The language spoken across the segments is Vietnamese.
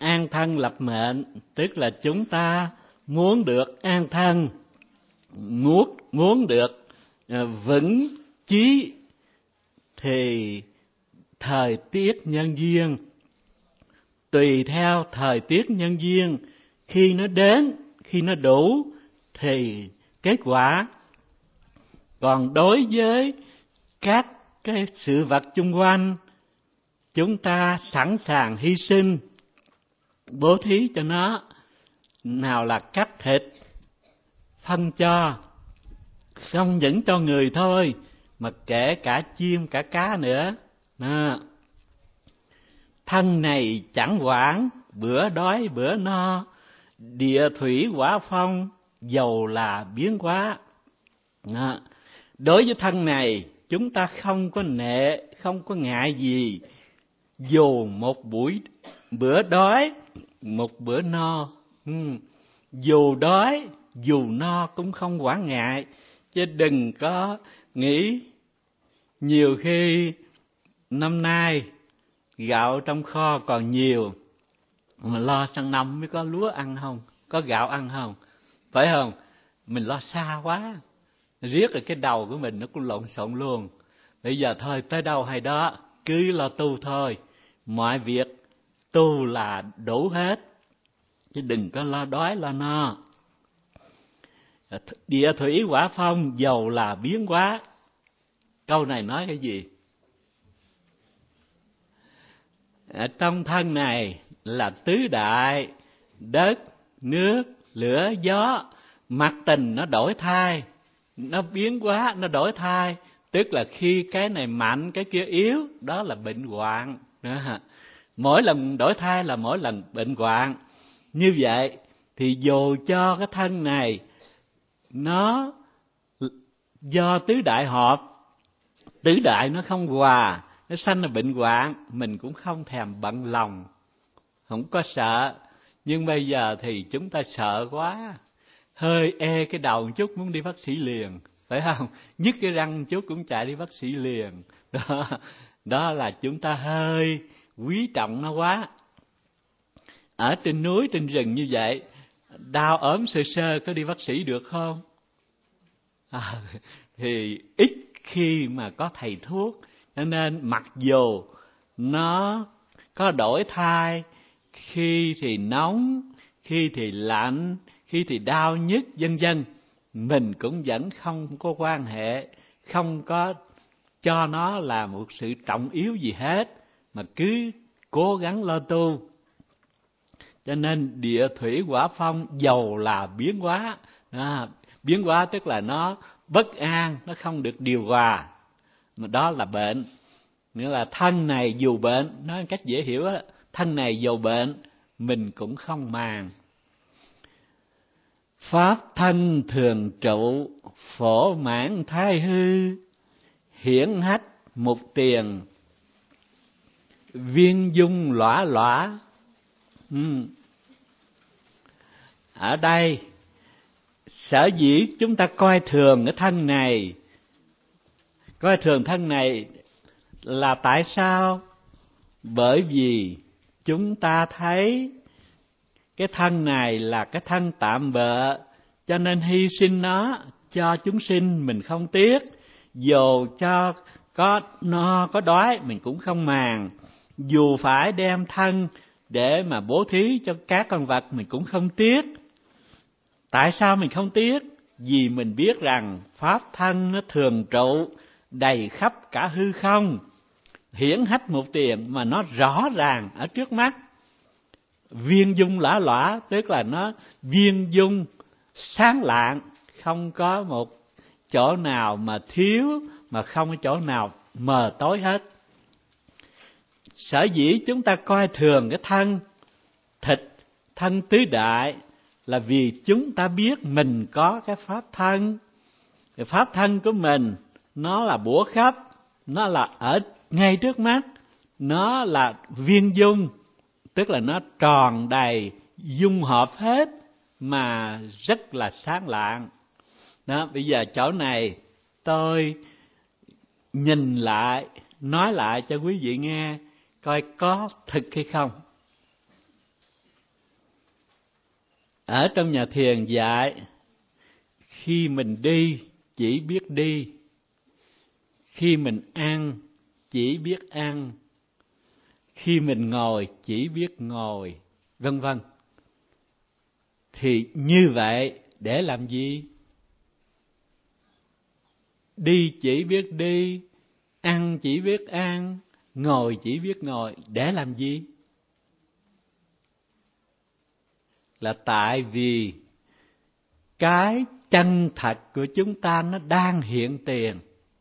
An thân lập mệnh, tức là chúng ta muốn được an thân, muốn được vững chí, thì thời tiết nhân duyên, tùy theo thời tiết nhân duyên, khi nó đến, khi nó đủ thì kết quả. Còn đối với các cái sự vật chung quanh, chúng ta sẵn sàng hy sinh, bố thí cho nó, nào là cắt thịt, phân cho, không những cho người thôi, mà kể cả chim cả cá nữa. Thân này chẳng quản, bữa đói bữa no, địa thủy hỏa phong, dầu là biến hóa. Đối với thân này, chúng ta không có nệ, không có ngại gì, dù một bữa đói, một bữa no. Dù đói, dù no cũng không quản ngại, chứ đừng có nghĩ nhiều khi năm nay gạo trong kho còn nhiều, mà lo sang năm mới có lúa ăn không, có gạo ăn không, phải không? Mình lo xa quá, riết rồi cái đầu của mình nó cũng lộn xộn luôn. Bây giờ thôi, tới đâu hay đó, cứ lo tu thôi, mọi việc tu là đủ hết, chứ đừng có lo đói lo no. Địa thủy hỏa phong, dầu là biến hóa. Câu này nói cái gì? Ở trong thân này là tứ đại: đất, nước, lửa, gió. Mặt tình nó đổi thay, nó biến hóa, nó đổi thay. Tức là khi cái này mạnh, cái kia yếu, đó là bệnh hoạn. Mỗi lần đổi thay là mỗi lần bệnh hoạn. Như vậy thì dù cho cái thân này nó do tứ đại hợp, tứ đại nó không hòa, nó sanh là bệnh hoạn, mình cũng không thèm bận lòng, không có sợ. Nhưng bây giờ thì chúng ta sợ quá, hơi cái đầu một chút muốn đi bác sĩ liền, phải không? Nhức cái răng một chút cũng chạy đi bác sĩ liền. Đó là chúng ta hơi quý trọng nó quá. Ở trên núi, trên rừng như vậy, đau ốm sơ sơ có đi bác sĩ được không? Thì ít khi mà có thầy thuốc. Cho nên mặc dù nó có đổi thay, khi thì nóng, khi thì lạnh, khi thì đau nhức vân vân, mình cũng vẫn không có quan hệ, không có cho nó là một sự trọng yếu gì hết, mà cứ cố gắng lo tu. Cho nên địa thủy hỏa phong, dầu là biến hóa. Biến hóa tức là nó bất an, nó không được điều hòa, mà đó là bệnh. Nghĩa là thân này dù bệnh, nói một cách dễ hiểu á, thân này dù bệnh mình cũng không màng. Pháp thân thường trụ, phổ mãn thái hư, hiển hách mục tiền, viên dung lõa lõa. Ở đây sở dĩ chúng ta coi thường cái thân này, coi thường thân này là tại sao? Bởi vì chúng ta thấy cái thân này là cái thân tạm bợ, cho nên hy sinh nó cho chúng sinh mình không tiếc. Dù cho có no có đói mình cũng không màng, dù phải đem thân để mà bố thí cho các con vật mình cũng không tiếc. Tại sao mình không tiếc? Vì mình biết rằng pháp thân nó thường trụ, đầy khắp cả hư không, hiển hách một tiền, mà nó rõ ràng ở trước mắt. Viên dung lõa lõa, tức là nó viên dung sáng lạng, không có một chỗ nào mà thiếu, mà không có chỗ nào mờ tối hết. Sở dĩ chúng ta coi thường cái thân thịt, thân tứ đại, là vì chúng ta biết mình có cái pháp thân. Cái pháp thân của mình nó là bủa khắp, nó là ở ngay trước mắt, nó là viên dung, tức là nó tròn đầy, dung hợp hết, mà rất là sáng lạng. Đó, bây giờ chỗ này tôi nhìn lại, nói lại cho quý vị nghe, coi có thực hay không. Ở trong nhà thiền dạy, khi mình đi chỉ biết đi, khi mình ăn chỉ biết ăn, khi mình ngồi chỉ biết ngồi, vân vân. Thì như vậy để làm gì? Đi chỉ biết đi, ăn chỉ biết ăn, ngồi chỉ biết ngồi, để làm gì? Là tại vì cái chân thật của chúng ta nó đang hiện tiền.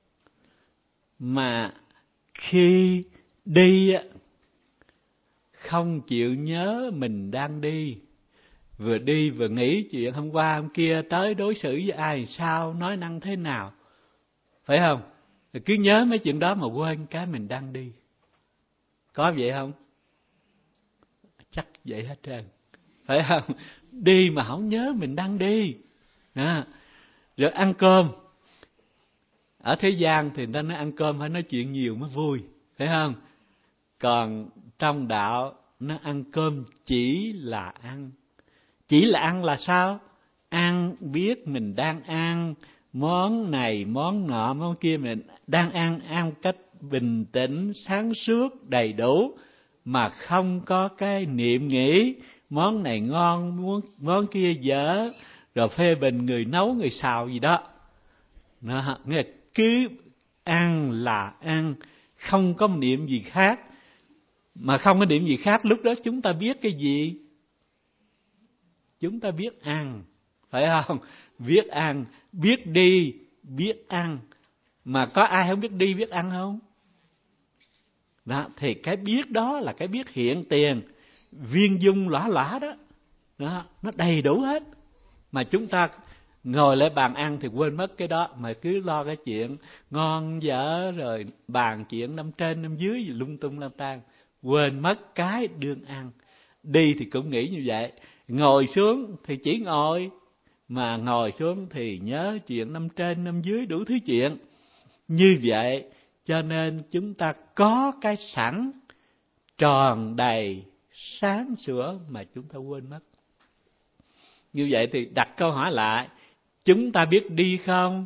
Mà khi đi không chịu nhớ mình đang đi vừa nghĩ chuyện hôm qua hôm kia, tới đối xử với ai sao, nói năng thế nào, phải không? Cứ nhớ mấy chuyện đó mà quên cái mình đang đi. Có vậy không? Chắc vậy hết trơn, phải không? Đi mà không nhớ mình đang đi. Rồi ăn cơm, ở thế gian thì người ta nói ăn cơm phải nói chuyện nhiều mới vui, phải không? Còn trong đạo nó ăn cơm chỉ là ăn. Chỉ là ăn là sao? Ăn biết mình đang ăn món này, món nọ, món kia, mình đang ăn cách bình tĩnh, sáng suốt, đầy đủ, mà không có cái niệm nghĩ món này ngon, món kia dở, rồi phê bình người nấu, người xào gì đó. Nó nghĩa là cứ ăn là ăn, không có niệm gì khác. Mà không có niệm gì khác, lúc đó chúng ta biết cái gì? Chúng ta biết ăn, phải không? Biết ăn, biết đi, biết ăn. Mà có ai không biết đi, biết ăn không? Đó, thì cái biết đó là cái biết hiện tiền, viên dung lõa lõa đó. Đó, nó đầy đủ hết. Mà chúng ta ngồi lại bàn ăn thì quên mất cái đó, mà cứ lo cái chuyện ngon dở, rồi bàn chuyện năm trên năm dưới gì lung tung lang tan, quên mất cái đương ăn. Đi thì cũng nghĩ như vậy, ngồi xuống thì chỉ ngồi, mà ngồi xuống thì nhớ chuyện năm trên năm dưới đủ thứ chuyện. Như vậy cho nên chúng ta có cái sẵn tròn đầy sáng sủa mà chúng ta quên mất. Như vậy thì đặt câu hỏi lại, chúng ta biết đi không?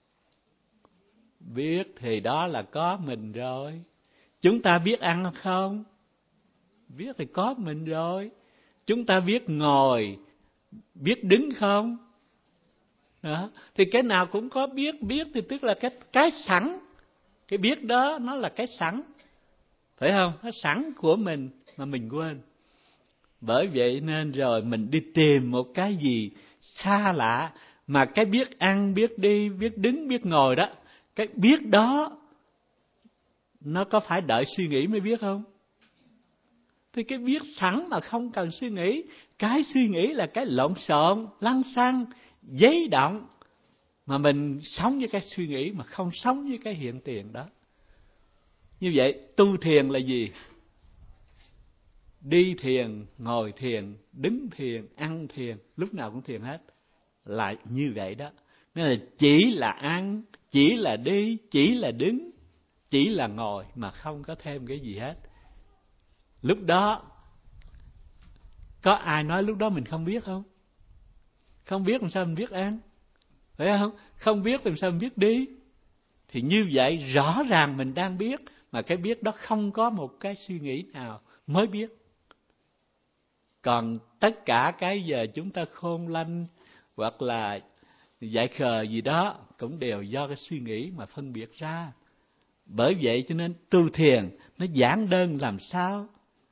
Biết thì đó là có mình rồi. Chúng ta biết ăn không? Biết thì có mình rồi. Chúng ta biết ngồi, biết đứng không? Đó. Thì cái nào cũng có biết thì tức là cái sẵn. Cái biết đó nó là cái sẵn, phải không? Nó sẵn của mình mà mình quên. Bởi vậy nên rồi mình đi tìm một cái gì xa lạ, mà cái biết ăn, biết đi, biết đứng, biết ngồi đó, cái biết đó nó có phải đợi suy nghĩ mới biết không? Thì cái biết sẵn mà không cần suy nghĩ. Cái suy nghĩ là cái lộn xộn, lăng xăng, giấy động, mà mình sống với cái suy nghĩ mà không sống với cái hiện tiền đó. Như vậy tu thiền là gì? Đi thiền, ngồi thiền, đứng thiền, ăn thiền, lúc nào cũng thiền hết. Là như vậy đó. Nên là chỉ là ăn, chỉ là đi, chỉ là đứng, chỉ là ngồi, mà không có thêm cái gì hết. Lúc đó có ai nói lúc đó mình không biết không? Không biết làm sao mình biết ăn, phải không? Không biết làm sao mình biết đi. Thì như vậy rõ ràng mình đang biết, mà cái biết đó không có một cái suy nghĩ nào mới biết. Còn tất cả cái giờ chúng ta khôn lanh hoặc là dại khờ gì đó cũng đều do cái suy nghĩ mà phân biệt ra. Bởi vậy cho nên tu thiền nó giản đơn làm sao?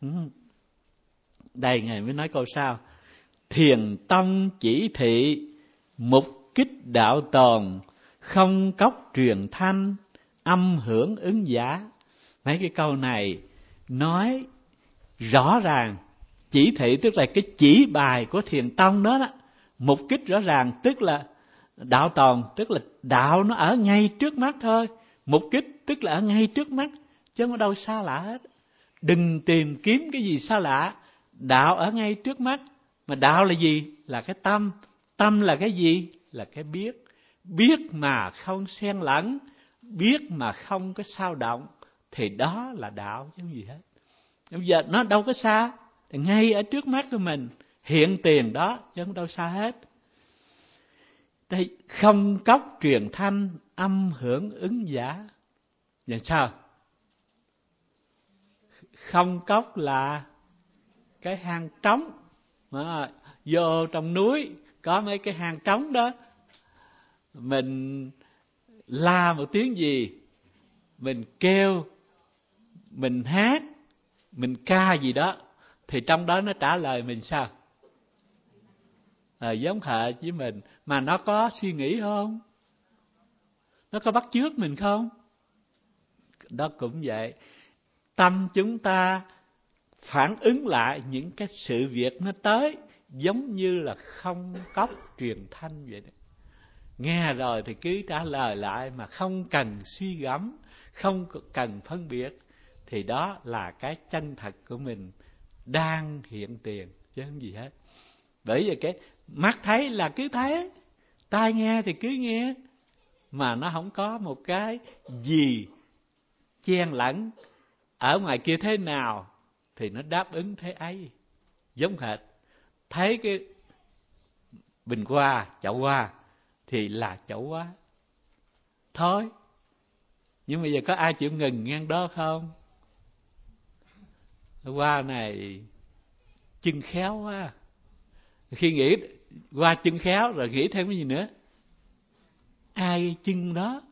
Đây Ngài mới nói câu sau: thiền tông chỉ thị, mục kích đạo tồn, không cốc truyền thanh, âm hưởng ứng giả. Mấy cái câu này nói rõ ràng. Chỉ thị tức là cái chỉ bài của thiền tông đó, mục kích rõ ràng tức là đạo tồn, tức là đạo nó ở ngay trước mắt thôi. Mục kích tức là ở ngay trước mắt, chứ không có đâu xa lạ hết. Đừng tìm kiếm cái gì xa lạ. Đạo ở ngay trước mắt. Mà đạo là gì? Là cái tâm. Tâm là cái gì? Là cái biết. Biết mà không xen lẫn, biết mà không có sao động, thì đó là đạo chứ không gì hết. Bây giờ nó đâu có xa, ngay ở trước mắt của mình, hiện tiền đó chứ không đâu xa hết. Đây, không cốc truyền thanh, âm hưởng ứng giả. Vậy sao? Không cốc là cái hang trống, vô trong núi có mấy cái hang trống đó, mình la một tiếng gì, mình kêu, mình hát, mình ca gì đó, thì trong đó nó trả lời mình sao? Giống hệt với mình. Mà nó có suy nghĩ không? Nó có bắt chước mình không? Đó cũng vậy. Tâm chúng ta phản ứng lại những cái sự việc nó tới, giống như là không cốc truyền thanh vậy đó. Nghe rồi thì cứ trả lời lại mà không cần suy gẫm, không cần phân biệt, thì đó là cái chân thật của mình đang hiện tiền, chứ không gì hết. Bởi vì cái mắt thấy là cứ thấy, tai nghe thì cứ nghe, mà nó không có một cái gì chen lẫn. Ở ngoài kia thế nào thì nó đáp ứng thế ấy. Giống hệt thấy cái bình hoa, chậu hoa thì là chậu hoa thôi. Nhưng mà giờ có ai chịu ngừng ngang đó không? Hoa này chân khéo quá. Khi nghĩ hoa chân khéo rồi nghĩ thêm cái gì nữa? Ai chân đó?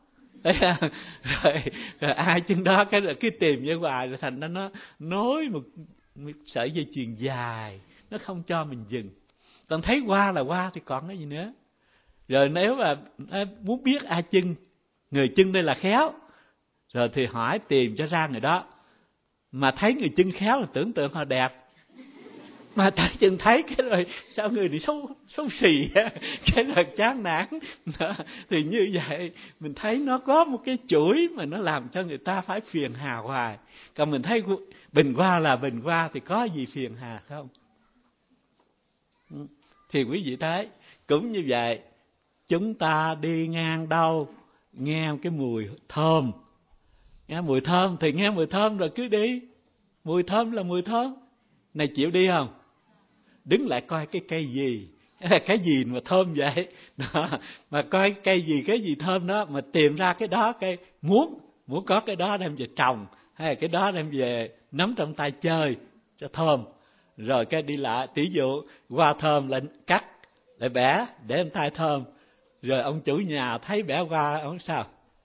rồi ai chân đó cái tìm với hoài, rồi thành nó nối một sợi dây chuyền dài, nó không cho mình dừng. Còn thấy hoa là hoa thì còn cái gì nữa? Rồi nếu mà muốn biết ai chân, người chân đây là khéo, rồi thì hỏi tìm cho ra người đó. Mà thấy người chân khéo là tưởng tượng họ đẹp, mà tại chừng thấy cái rồi sao người này xấu xì á, cái là chán nản. Thì như vậy mình thấy nó có một cái chuỗi mà nó làm cho người ta phải phiền hà hoài. Còn mình thấy bình hoa là bình hoa thì có gì phiền hà không? Thì quý vị thấy cũng như vậy. Chúng ta đi ngang đâu nghe cái mùi thơm, nghe mùi thơm thì nghe mùi thơm rồi cứ đi. Mùi thơm là mùi thơm. Này chịu đi không? Đứng lại coi cái cây gì, cái gì mà thơm vậy đó, mà coi cây gì cái gì thơm đó, mà tìm ra cái đó, cái muốn có cái đó đem về trồng, hay là cái đó đem về nắm trong tay chơi cho thơm. Rồi cái đi lại, tỷ dụ hoa thơm lại cắt, lại bẻ để em tay thơm. Rồi ông chủ nhà thấy bẻ hoa ông sao?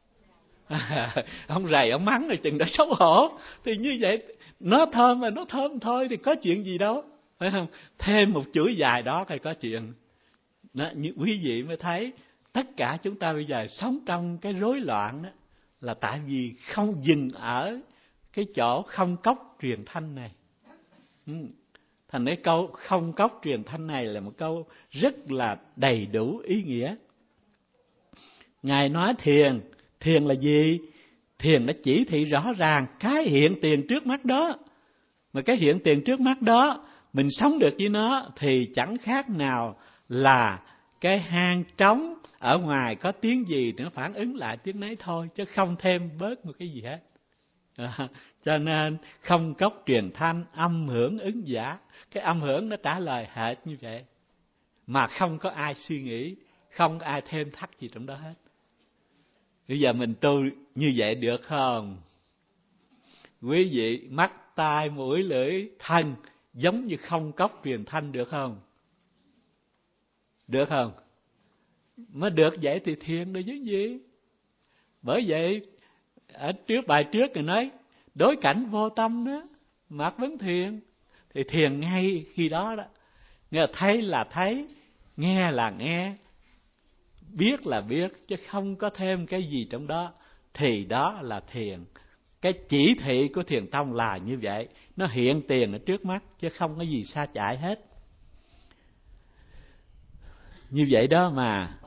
Ông rầy, ông mắng rồi chừng đã xấu hổ. Thì như vậy nó thơm mà nó thơm thôi thì có chuyện gì đâu, phải không? Thêm một chuỗi dài đó thì có chuyện đó. Như quý vị mới thấy tất cả chúng ta bây giờ sống trong cái rối loạn đó là tại vì không dừng ở cái chỗ không cốc truyền thanh này. Thành cái câu không cốc truyền thanh này là một câu rất là đầy đủ ý nghĩa. Ngài nói thiền là gì? Thiền nó chỉ thị rõ ràng cái hiện tiền trước mắt đó. Mà cái hiện tiền trước mắt đó mình sống được với nó thì chẳng khác nào là cái hang trống ở ngoài có tiếng gì thì nó phản ứng lại tiếng nấy thôi, chứ không thêm bớt một cái gì hết. Cho nên không cốc truyền thanh, âm hưởng ứng giả. Cái âm hưởng nó trả lời hệt như vậy, mà không có ai suy nghĩ, không có ai thêm thắt gì trong đó hết. Bây giờ mình tu như vậy được không? Quý vị mắt, tai, mũi, lưỡi, thân giống như không cốc truyền thanh được không? Được không? Mới được vậy thì thiền được chứ gì? Bởi vậy ở bài trước người nói đối cảnh vô tâm đó, mạt vấn thiền. Thì thiền ngay khi đó đó. Nghe là thấy là thấy, nghe là nghe, biết là biết, chứ không có thêm cái gì trong đó. Thì đó là thiền. Cái chỉ thị của thiền tông là như vậy. Nó hiện tiền ở trước mắt, chứ không có gì xa chạy hết. Như vậy đó mà